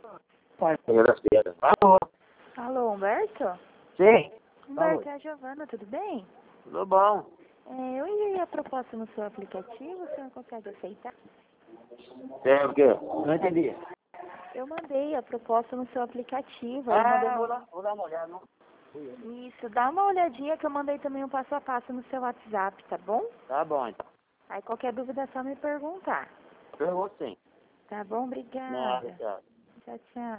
Alô? Alô, Humberto? Sim? Humberto, é a Giovana, tudo bem? Tudo bom? Eu enviei a proposta no seu aplicativo, você não consegue aceitar? É o quê? Não entendi. Eu mandei a proposta no seu aplicativo, aí eu mandei Vou dar uma olhada, não? Isso, dá uma olhadinha que eu mandei também um passo a passo no seu WhatsApp, tá bom? Tá bom, então. Aí qualquer dúvida é só me perguntar. Pergunto sim. Tá bom? Nada, Obrigada. tchau. Tchau, tchau.